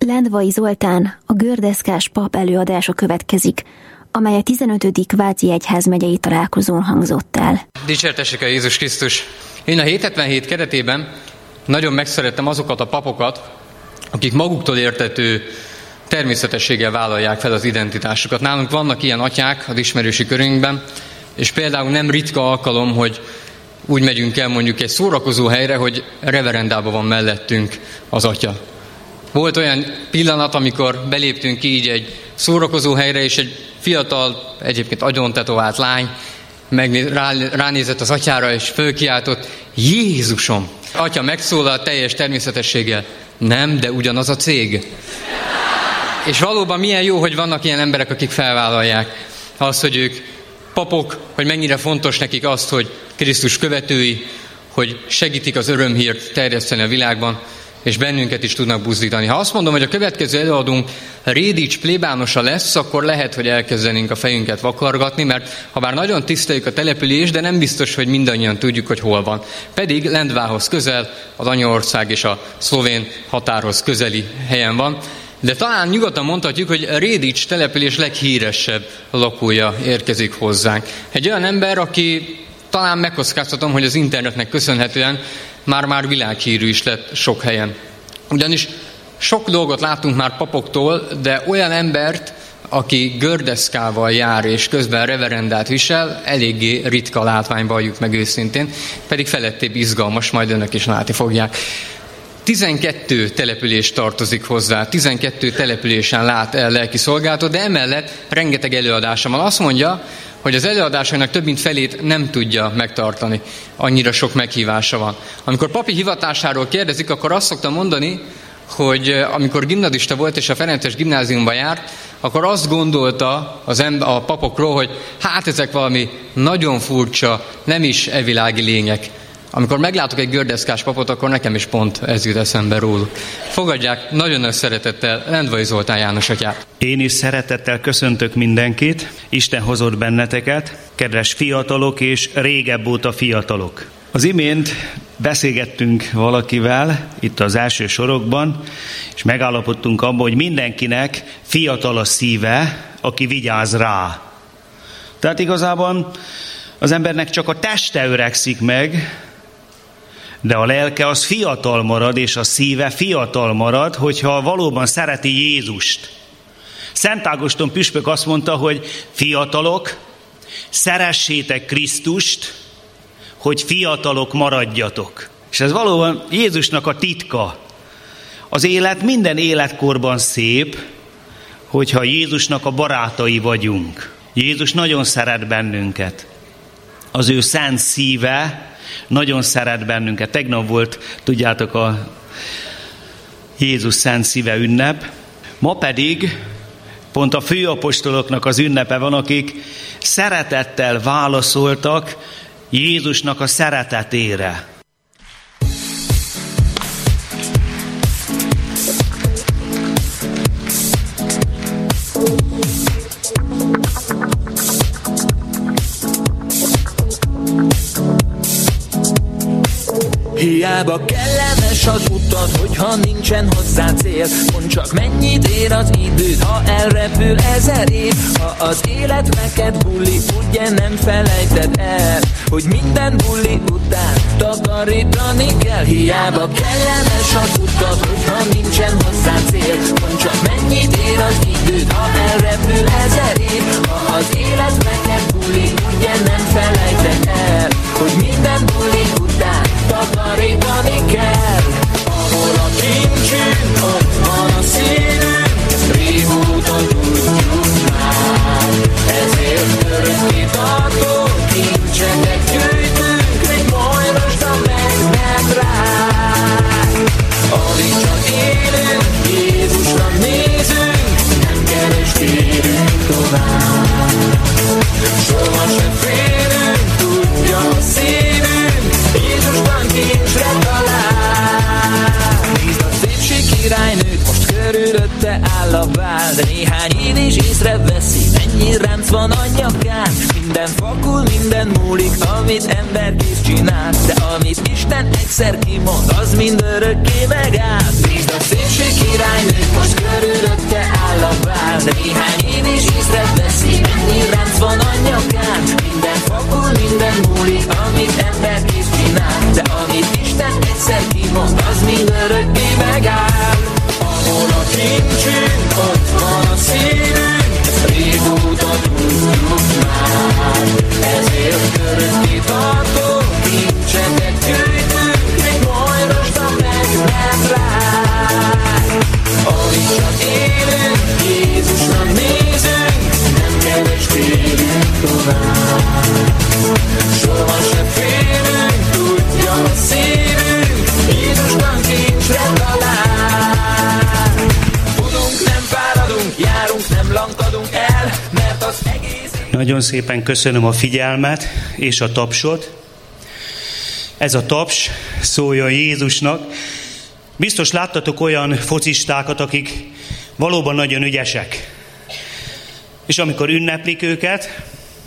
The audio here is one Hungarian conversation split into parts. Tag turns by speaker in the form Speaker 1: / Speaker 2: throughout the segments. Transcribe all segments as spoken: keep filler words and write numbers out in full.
Speaker 1: Lendvai Zoltán, a gördeszkás pap előadása következik, amely a tizenötödik Váci Egyházmegyei találkozón hangzott el.
Speaker 2: Dicsértessék a Jézus Krisztus! Én a hétszázhetvenhét keretében nagyon megszerettem azokat a papokat, akik maguktól értető természetességgel vállalják fel az identitásukat. Nálunk vannak ilyen atyák az ismerősi körünkben, és például nem ritka alkalom, hogy úgy megyünk el mondjuk egy szórakozó helyre, hogy reverendában van mellettünk az atya. Volt olyan pillanat, amikor beléptünk így egy szórakozó helyre, és egy fiatal, egyébként agyontetovált lány megnéz, rá, ránézett az atyára, és fölkiáltott: Jézusom! Atya megszólalt teljes természetességgel: nem, de ugyanaz a cég. És valóban milyen jó, hogy vannak ilyen emberek, akik felvállalják azt, hogy ők papok, hogy mennyire fontos nekik azt, hogy Krisztus követői, hogy segítik az örömhírt terjeszteni a világban, és bennünket is tudnak buzdítani. Ha azt mondom, hogy a következő előadónk Rédics plébánosa lesz, akkor lehet, hogy elkezdenénk a fejünket vakargatni, mert ha bár nagyon tiszteljük a települést, de nem biztos, hogy mindannyian tudjuk, hogy hol van. Pedig Lendvához közel, az anyaország és a szlovén határhoz közeli helyen van. De talán nyugodtan mondhatjuk, hogy Rédics település leghíresebb lakója érkezik hozzánk. Egy olyan ember, aki talán megkockáztatom, hogy az internetnek köszönhetően már-már világhírű is lett sok helyen. Ugyanis sok dolgot látunk már papoktól, de olyan embert, aki gördeszkával jár és közben reverendát visel, eléggé ritka látvány, valljuk meg őszintén, pedig felettébb izgalmas, majd önök is látni fogják. tizenkettő település tartozik hozzá, tizenkettő településen lát el lelki szolgálatot, de emellett rengeteg előadása van. Azt mondja, hogy az előadásainak több mint felét nem tudja megtartani. Annyira sok meghívása van. Amikor papi hivatásáról kérdezik, akkor azt szoktam mondani, hogy amikor gimnazista volt és a Ferences gimnáziumba járt, akkor azt gondolta az ember, a papokról, hogy hát ezek valami nagyon furcsa, nem is evilági lények. Amikor meglátok egy gördeszkás papot, akkor nekem is pont ez jut eszembe róluk. Fogadják nagyon nagy szeretettel Lendvai Zoltán János atyát.
Speaker 3: Én is szeretettel köszöntök mindenkit. Isten hozott benneteket, kedves fiatalok és régebb óta fiatalok. Az imént beszélgettünk valakivel itt az első sorokban, és megállapodtunk abban, hogy mindenkinek fiatal a szíve, aki vigyáz rá. Tehát igazából az embernek csak a teste öregszik meg, de a lelke az fiatal marad, és a szíve fiatal marad, hogyha valóban szereti Jézust. Szent Ágoston püspök azt mondta, hogy fiatalok, szeressétek Krisztust, hogy fiatalok maradjatok. És ez valóban Jézusnak a titka. Az élet minden életkorban szép, hogyha Jézusnak a barátai vagyunk. Jézus nagyon szeret bennünket. Az ő szent szíve nagyon szeret bennünket. Tegnap volt, tudjátok, a Jézus szent szíve ünnep. Ma pedig pont a főapostoloknak az ünnepe van, akik szeretettel válaszoltak Jézusnak a szeretetére.
Speaker 4: Hiába kellemes az utad, hogyha nincsen hozzá cél. Mondd csak, mennyit ér az időd, ha elrepül ezer év. Ha az élet neked buli, ugye nem felejted el, hogy minden buli után takarítani kell. Hiába kellemes az utad, hogyha nincsen hozzá cél. Mondd csak, mennyit ér az időd, ha elrepül ezer év. Ha az élet neked buli, ugye nem felejted el, hogy minden buli után takarítani kell. Ahol a kincsünk, ott van a szívünk, régóta tudjuk már. Ezért örökké tartó kincseket gyűjtünk, még majd most a megment rá. Alig csak élünk, Jézusra nézünk, nem kerestérünk tovább. Soha sem félünk, tudja a szívünk, Jézusban kincsre talál. Nézd a szépség királynőt, most körülötte áll a bál, de néhány év is észreveszi, mennyi ránc van a nyakán. Minden fakul, minden múlik, amit emberkész csinál, de amit Isten egyszer kimond, az mind örökké megáll. Nézd a szépség királynőt, most körülötte
Speaker 3: Nagyon szépen köszönöm a figyelmet és a tapsot. Ez a taps szóljon Jézusnak. Biztos láttatok olyan focistákat, akik valóban nagyon ügyesek. És amikor ünneplik őket,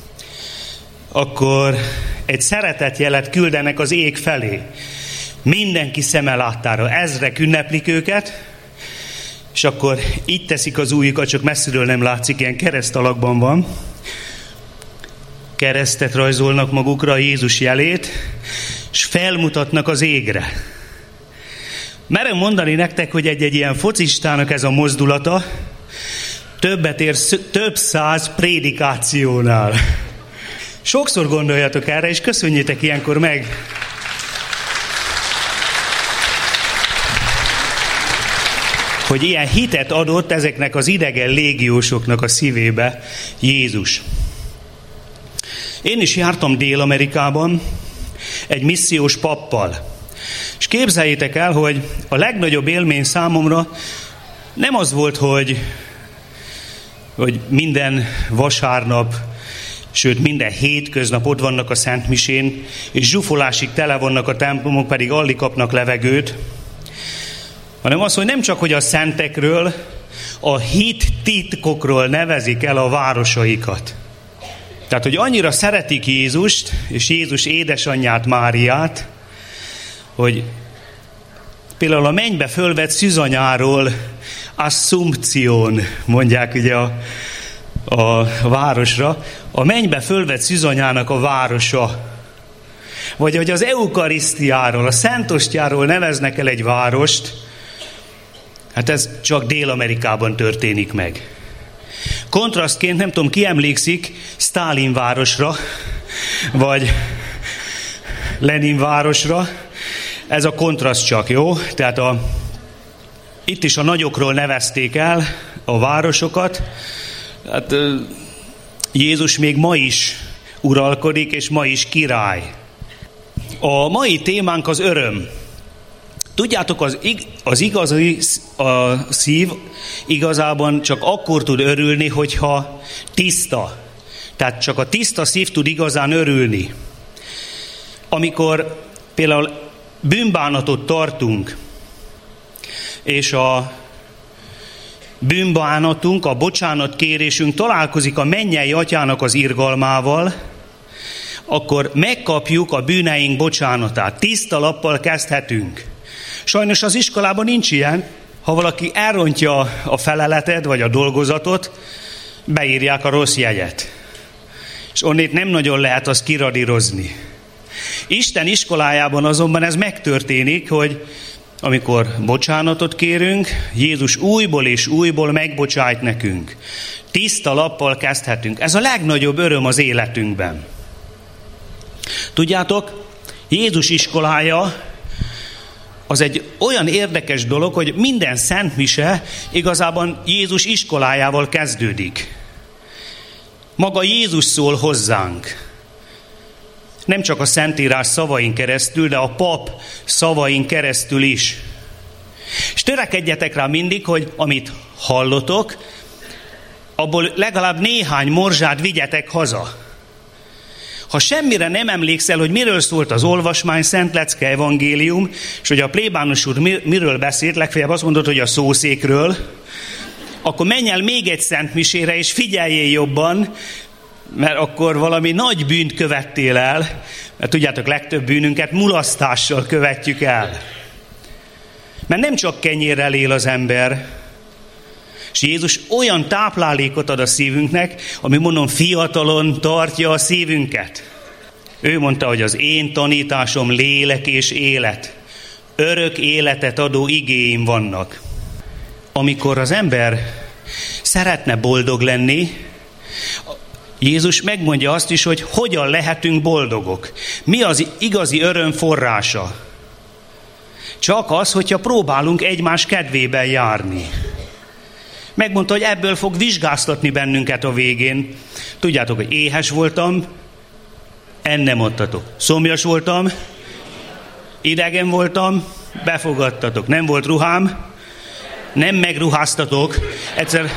Speaker 3: akkor egy szeretetjelet küldenek az ég felé. Mindenki szeme láttára, ezrek ünneplik őket, és akkor így teszik az ujjukat, csak messziről nem látszik, ilyen kereszt alakban van. Keresztet rajzolnak magukra, Jézus jelét, és felmutatnak az égre. Merem mondani nektek, hogy egy-egy ilyen focistának ez a mozdulata többet ér több száz prédikációnál. Sokszor gondoljatok erre, és köszönjétek ilyenkor meg. Hogy ilyen hitet adott ezeknek az idegen légiósoknak a szívébe Jézus. Én is jártam Dél-Amerikában egy missziós pappal. És képzeljétek el, hogy a legnagyobb élmény számomra nem az volt, hogy, hogy minden vasárnap, sőt minden hétköznap ott vannak a szentmisén, és zsúfolásig tele vannak a templomok, pedig alig kapnak levegőt, hanem az, hogy nem csak, hogy a szentekről, a hit titkokról nevezik el a városaikat. Tehát, hogy annyira szeretik Jézust, és Jézus édesanyját, Máriát, hogy például a mennybe fölvett szűzanyáról Assumption, mondják ugye a, a városra, a mennybe fölvett szűzanyának a városa. Vagy hogy az eukarisztiáról, a Szentostyáról neveznek el egy várost, hát ez csak Dél-Amerikában történik meg. Kontrasztként nem tudom, ki emlékszik Sztálin városra, vagy Lenin városra. Ez a kontraszt csak, jó? Tehát a, itt is a nagyokról nevezték el a városokat. Hát, Jézus még ma is uralkodik, és ma is király. A mai témánk az öröm. Tudjátok, az, ig, az igazi a szív igazában csak akkor tud örülni, hogyha tiszta. Tehát csak a tiszta szív tud igazán örülni. Amikor például bűnbánatot tartunk, és a bűnbánatunk, a bocsánatkérésünk találkozik a mennyei atyának az irgalmával, akkor megkapjuk a bűneink bocsánatát. Tiszta lappal kezdhetünk. Sajnos az iskolában nincs ilyen. Ha valaki elrontja a feleletet, vagy a dolgozatot, beírják a rossz jegyet. És onnét nem nagyon lehet azt kiradírozni. Isten iskolájában azonban ez megtörténik, hogy amikor bocsánatot kérünk, Jézus újból és újból megbocsájt nekünk. Tiszta lappal kezdhetünk. Ez a legnagyobb öröm az életünkben. Tudjátok, Jézus iskolája az egy olyan érdekes dolog, hogy minden szentmise igazában Jézus iskolájával kezdődik. Maga Jézus szól hozzánk. Nem csak a Szentírás szavain keresztül, de a pap szavain keresztül is. És törekedjetek rá mindig, hogy amit hallotok, abból legalább néhány morzsát vigyetek haza. Ha semmire nem emlékszel, hogy miről szólt az olvasmány, Szent Lecke evangélium, és hogy a plébános úr miről beszélt, legfeljebb azt mondod, hogy a szószékről, akkor menj el még egy szentmisére, és figyeljél jobban, mert akkor valami nagy bűnt követtél el, mert tudjátok, legtöbb bűnünket mulasztással követjük el. Mert nem csak kenyérrel él az ember, és Jézus olyan táplálékot ad a szívünknek, ami mondom fiatalon tartja a szívünket. Ő mondta, hogy az én tanításom lélek és élet. Örök életet adó igéim vannak. Amikor az ember szeretne boldog lenni, Jézus megmondja azt is, hogy hogyan lehetünk boldogok. Mi az igazi öröm forrása? Csak az, hogyha próbálunk egymás kedvében járni. Megmondta, hogy ebből fog vizsgáztatni bennünket a végén. Tudjátok, hogy éhes voltam, ennem adtatok. Szomjas voltam, idegen voltam, befogadtatok. Nem volt ruhám, nem megruháztatok. Egyszer,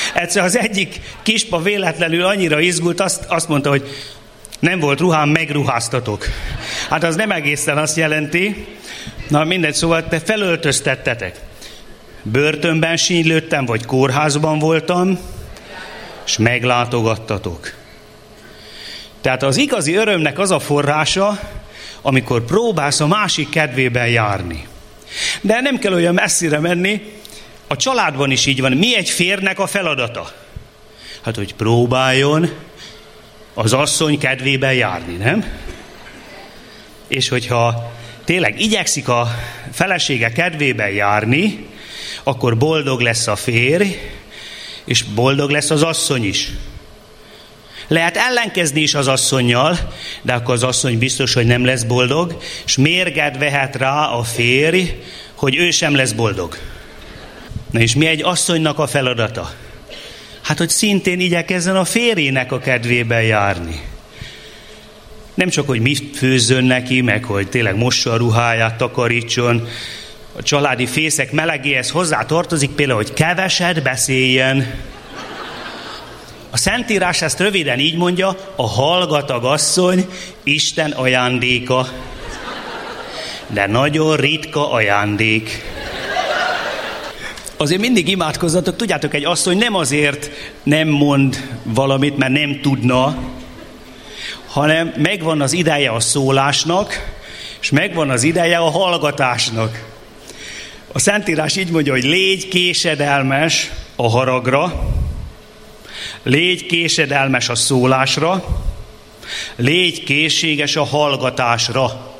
Speaker 3: Egyszer az egyik kispa véletlenül annyira izgult, azt, azt mondta, hogy nem volt ruhám, megruháztatok. Hát az nem egészen azt jelenti. Na mindegy, szóval te felöltöztettetek. Börtönben sínylődtem, vagy kórházban voltam, és meglátogattatok. Tehát az igazi örömnek az a forrása, amikor próbálsz a másik kedvében járni. De nem kell olyan messzire menni, a családban is így van. Mi egy férnek a feladata? Hát, hogy próbáljon az asszony kedvében járni, nem? És hogyha tényleg igyekszik a felesége kedvében járni, akkor boldog lesz a férj, és boldog lesz az asszony is. Lehet ellenkezni is az asszonnyal, de akkor az asszony biztos, hogy nem lesz boldog, és mérget vehet rá a férj, hogy ő sem lesz boldog. Na és mi egy asszonynak a feladata? Hát, hogy szintén igyekezzen a férjének a kedvében járni. Nem csak, hogy mit főzzön neki, meg hogy tényleg mossa a ruháját, takarítson. A családi fészek melegéhez hozzá tartozik például, hogy keveset beszéljen. A Szentírás ezt röviden így mondja, a hallgatag asszony Isten ajándéka. De nagyon ritka ajándék. Azért mindig imádkozzatok, tudjátok, egy asszony nem azért nem mond valamit, mert nem tudna, hanem megvan az ideje a szólásnak, és megvan az ideje a hallgatásnak. A Szentírás így mondja, hogy légy késedelmes a haragra, légy késedelmes a szólásra, légy készséges a hallgatásra.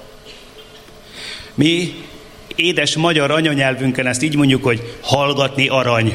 Speaker 3: Mi édes magyar anyanyelvünkön ezt így mondjuk, hogy hallgatni arany.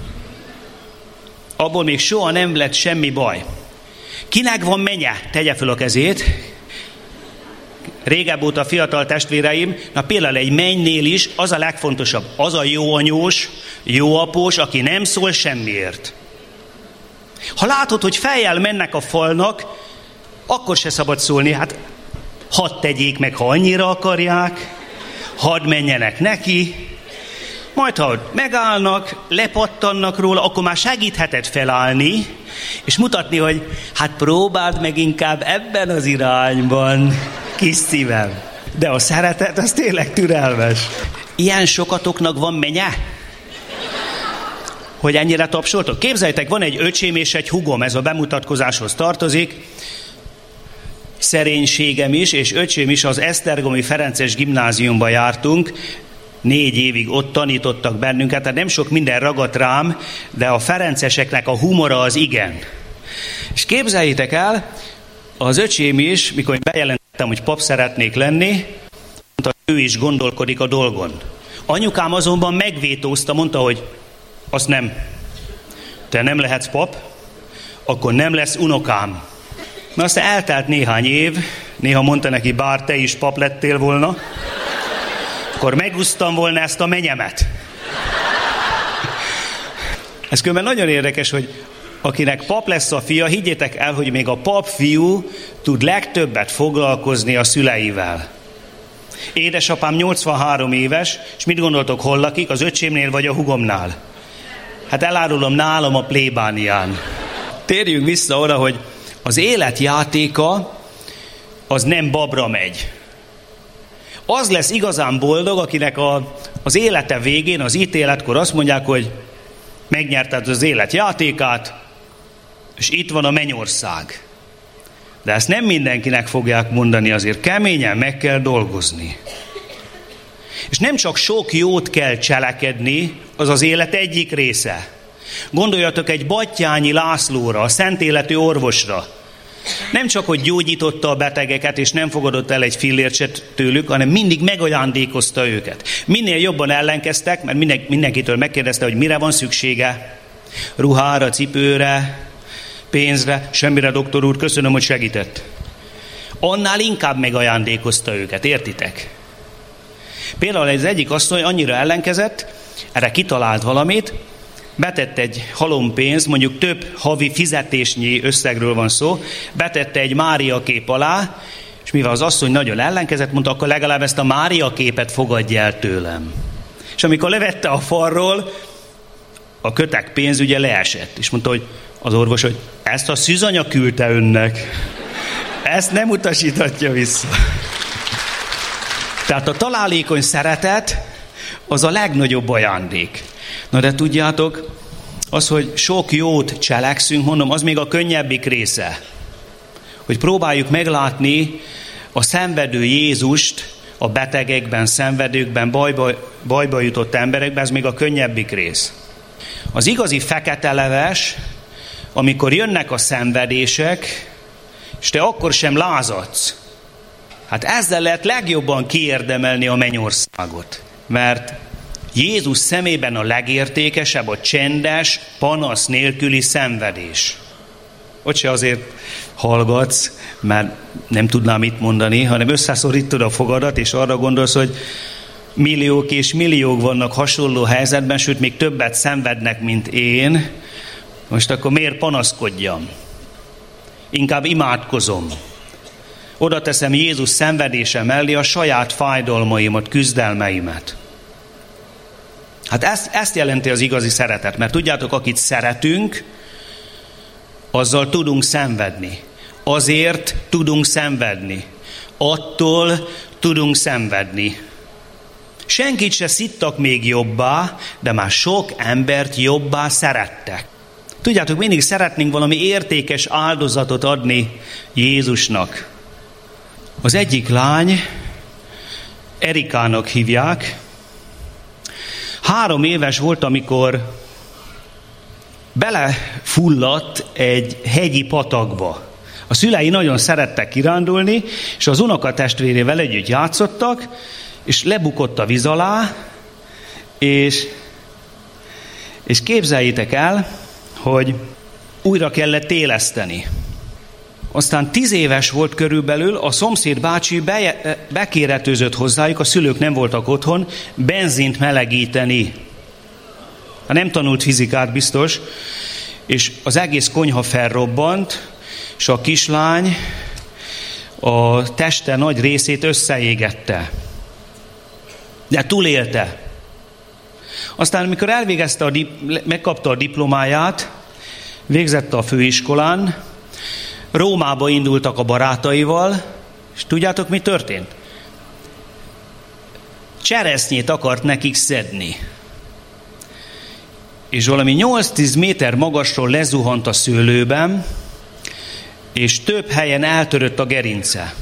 Speaker 3: Abból még soha nem lett semmi baj. Kinek van menye? Tegye föl a kezét. Régebb óta fiatal testvéreim, na például egy mennynél is az a legfontosabb, az a jó anyós, jó após, aki nem szól semmiért. Ha látod, hogy fejjel mennek a falnak, akkor se szabad szólni, hát hadd tegyék meg, ha annyira akarják, hadd menjenek neki, majd ha megállnak, lepattannak róla, akkor már segítheted felállni, és mutatni, hogy hát próbáld meg inkább ebben az irányban, kis szívem. De a szeretet, az tényleg türelmes. Ilyen sokatoknak van menye? Hogy ennyire tapsoltok? Képzeljétek, van egy öcsém és egy hugom, ez a bemutatkozáshoz tartozik. Szerénységem is, és öcsém is az Esztergomi Ferences Gimnáziumba jártunk. Négy évig ott tanítottak bennünket, tehát nem sok minden ragadt rám, de a ferenceseknek a humora az igen. És képzeljétek el, az öcsém is, mikor bejelentettem, hogy pap szeretnék lenni, mondta, ő is gondolkodik a dolgon. Anyukám azonban megvétózta, mondta, hogy azt nem. Te nem lehetsz pap, akkor nem lesz unokám. Na aztán eltelt néhány év, néha mondta neki, bár te is pap lettél volna, akkor megúsztam volna ezt a menyemet. Ez különben nagyon érdekes, hogy akinek pap lesz a fia, higgyétek el, hogy még a pap fiú tud legtöbbet foglalkozni a szüleivel. Édesapám nyolcvanhárom éves, és mit gondoltok, hol lakik? Az öcsémnél vagy a hugomnál? Hát elárulom, nálam a plébánián. Térjünk vissza oda, hogy az élet játéka az nem babra megy. Az lesz igazán boldog, akinek a, az élete végén, az ítéletkor azt mondják, hogy megnyerted az élet játékát, és itt van a mennyország. De ezt nem mindenkinek fogják mondani, azért keményen meg kell dolgozni. És nem csak sok jót kell cselekedni, az az élet egyik része. Gondoljatok egy Battyányi Lászlóra, a szent életű orvosra. Nem csak, hogy gyógyította a betegeket, és nem fogadott el egy fillért se tőlük, hanem mindig megajándékozta őket. Minél jobban ellenkeztek, mert minden, mindenkitől megkérdezte, hogy mire van szüksége. Ruhára, cipőre, pénzre, semmire, doktor úr, köszönöm, hogy segített. Annál inkább megajándékozta őket, értitek? Például ez egyik asszony annyira ellenkezett, erre kitalált valamit, betett egy halompénzt, mondjuk több havi fizetésnyi összegről van szó, betette egy Mária kép alá, és mivel az asszony nagyon ellenkezett, mondta, akkor legalább ezt a Mária képet fogadj el tőlem. És amikor levette a falról, a kötek pénz ugye leesett, és mondta, hogy az orvos, hogy ezt a szűzanya küldte önnek. Ezt nem utasíthatja vissza. Tehát a találékony szeretet az a legnagyobb ajándék. Na de tudjátok, az, hogy sok jót cselekszünk, mondom, az még a könnyebbik része. Hogy próbáljuk meglátni a szenvedő Jézust a betegekben, szenvedőkben, bajba, bajba jutott emberekben, ez még a könnyebbik rész. Az igazi fekete leves, amikor jönnek a szenvedések, és te akkor sem lázadsz. Hát ezzel lehet legjobban kiérdemelni a mennyországot. Mert Jézus szemében a legértékesebb a csendes, panasz nélküli szenvedés. Ott se azért hallgatsz, mert nem tudnám mit mondani, hanem összeszorítod a fogadat, és arra gondolsz, hogy milliók és milliók vannak hasonló helyzetben, sőt, még többet szenvednek, mint én. Most akkor miért panaszkodjam? Inkább imádkozom. Oda teszem Jézus szenvedése mellé a saját fájdalmaimat, küzdelmeimet. Hát ezt, ezt jelenti az igazi szeretet, mert tudjátok, akit szeretünk, azzal tudunk szenvedni. Azért tudunk szenvedni. Attól tudunk szenvedni. Senkit se szittak még jobbá, de már sok embert jobbá szerettek. Tudjátok, mindig szeretnénk valami értékes áldozatot adni Jézusnak. Az egyik lány, Erikának hívják, három éves volt, amikor belefulladt egy hegyi patakba. A szülei nagyon szerettek kirándulni, és az unokatestvérével együtt játszottak, és lebukott a víz alá, és, és képzeljétek el, hogy újra kellett éleszteni. Aztán tíz éves volt körülbelül, a szomszéd bácsi be, bekéretőzött hozzájuk, a szülők nem voltak otthon, benzint melegíteni. Ha nem tanult fizikát biztos, és az egész konyha felrobbant, és a kislány a teste nagy részét összeégette. De túlélte. Aztán, amikor elvégezte, a dip- megkapta a diplomáját, végzette a főiskolán, Rómába indultak a barátaival, és tudjátok, mi történt? Cseresznyét akart nekik szedni. És valami nyolc-tíz méter magasról lezuhant a szőlőben, és több helyen eltörött a gerince.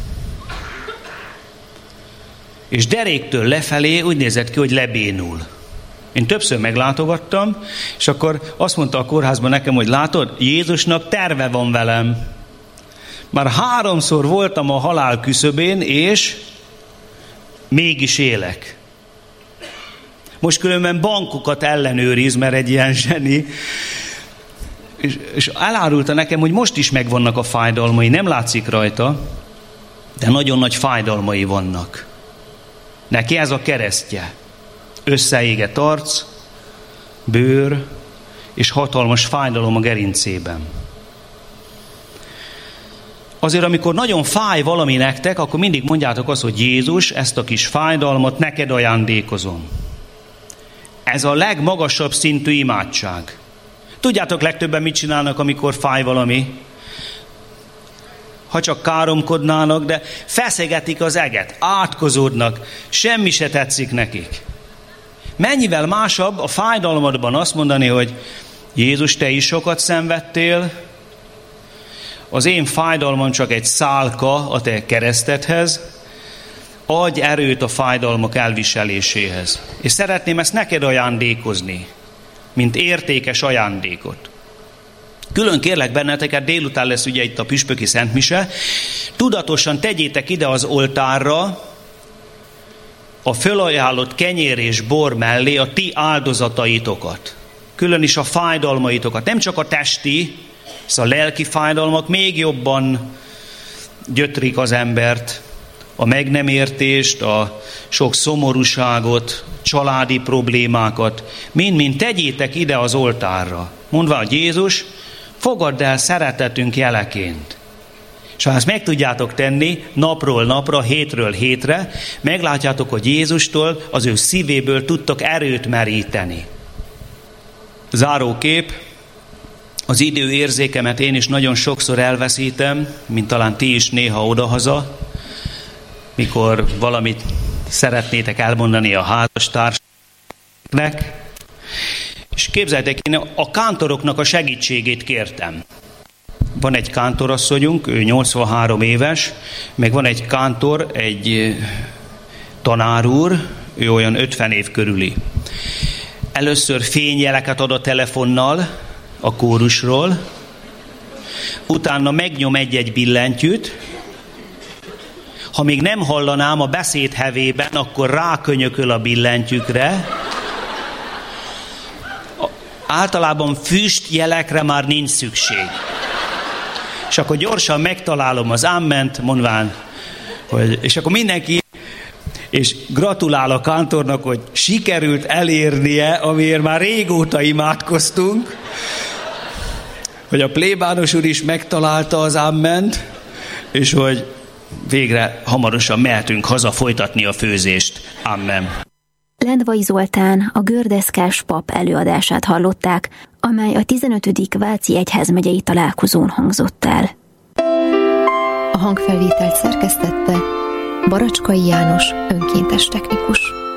Speaker 3: És deréktől lefelé úgy nézett ki, hogy lebénul. Én többször meglátogattam, és akkor azt mondta a kórházban nekem, hogy látod, Jézusnak terve van velem. Már háromszor voltam a halál küszöbén, és mégis élek. Most különben bankokat ellenőriz, mert egy ilyen zseni. És, és elárulta nekem, hogy most is megvannak a fájdalmai. Nem látszik rajta, de nagyon nagy fájdalmai vannak. Neki ez a keresztje. Összeégett arc, bőr, és hatalmas fájdalom a gerincében. Azért, amikor nagyon fáj valami nektek, akkor mindig mondjátok azt, hogy Jézus, ezt a kis fájdalmat neked ajándékozom. Ez a legmagasabb szintű imádság. Tudjátok, legtöbben mit csinálnak, amikor fáj valami? Ha csak káromkodnának, de feszegetik az eget, átkozódnak, semmi se tetszik nekik. Mennyivel másabb a fájdalmadban azt mondani, hogy Jézus, te is sokat szenvedtél, az én fájdalmam csak egy szálka a te keresztedhez, adj erőt a fájdalmak elviseléséhez. És szeretném ezt neked ajándékozni, mint értékes ajándékot. Külön kérlek benneteket, délután lesz ugye itt a püspöki szentmise, tudatosan tegyétek ide az oltárra a fölajánlott kenyér és bor mellé a ti áldozataitokat. Külön is a fájdalmaitokat, nem csak a testi, a lelki fájdalmak még jobban gyötrik az embert, a meg nem értést, a sok szomorúságot, családi problémákat, mind-mind tegyétek ide az oltárra. Mondva, hogy Jézus, fogadd el szeretetünk jeleként. És ha ezt meg tudjátok tenni napról napra, hétről hétre, meglátjátok, hogy Jézustól, az ő szívéből tudtok erőt meríteni. Zárókép. Az időérzékemet én is nagyon sokszor elveszítem, mint talán ti is néha odahaza, mikor valamit szeretnétek elmondani a házastársaknak. És képzeljétek, én a kántoroknak a segítségét kértem. Van egy kántorasszonyunk, ő nyolcvanhárom éves, meg van egy kántor, egy tanár úr, ő olyan ötven év körüli. Először fényjeleket ad a telefonnal a kórusról, utána megnyom egy-egy billentyűt, ha még nem hallanám a beszéd hevében, akkor rákönyököl a billentyűkre. Általában füstjelekre már nincs szükség. És akkor gyorsan megtalálom az áment, mondván, hogy, és akkor mindenki, és gratulál a kántornak, hogy sikerült elérnie, amiért már régóta imádkoztunk, hogy a plébános úr is megtalálta az áment, és hogy végre hamarosan mehetünk haza folytatni a főzést. Amen.
Speaker 1: Lendvai Zoltán, a gördeszkás pap előadását hallották, amely a tizenötödik Váci Egyházmegyei találkozón hangzott el.
Speaker 5: A hangfelvételt szerkesztette Baracskai János önkéntes technikus.